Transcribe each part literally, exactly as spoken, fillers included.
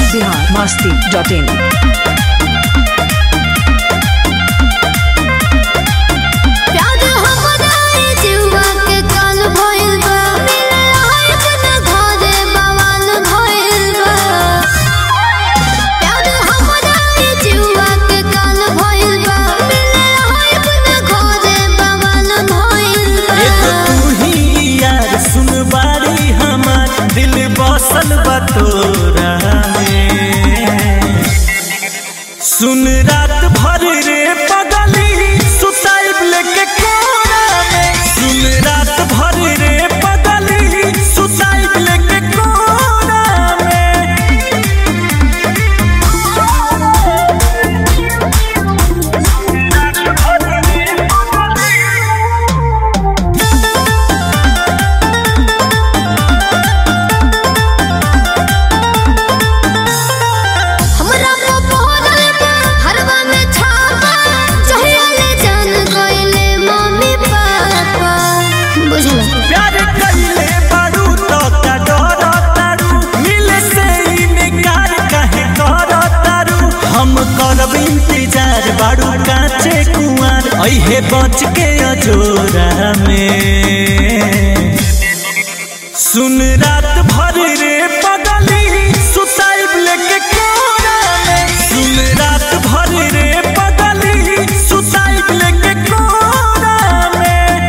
Bihar Masti dot इन। सुन रात भर रे पगली सुताइब लेके कोरा में, सुन रात भर रे पगली सुताइब लेके कोरा में। बाड़ू काचे कुआर अहे बच के अजोरा में। सुन रात भर रे पगली सुताइब लेके कोरा में, सुन रात भर रे पगली सुताइब लेके कोरा में।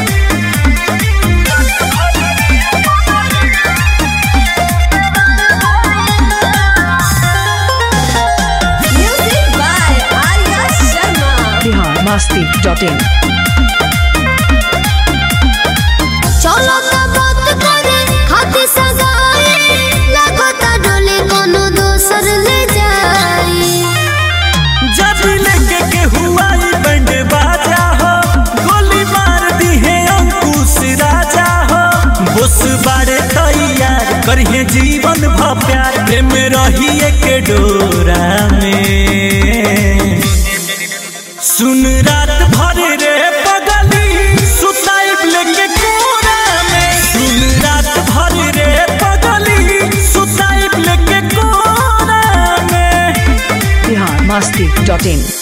Masti dot in. चलो का बात करे खाती सगाई लगता डोले कोनो दोसर ले जाई। जब लेके के हुआई बैंड बाजा हो गोली मार दी है अंकुश राजा हो। बोस बारे तैयार करिए जीवन भ प्यार प्रेम रहिए के डोरा में। सुन रात भर रे पगली सुताइब लेके कोरा में, सुन रात भर रे पगली सुताइब लेके कोरा में। बिहार मस्ती डॉट इन।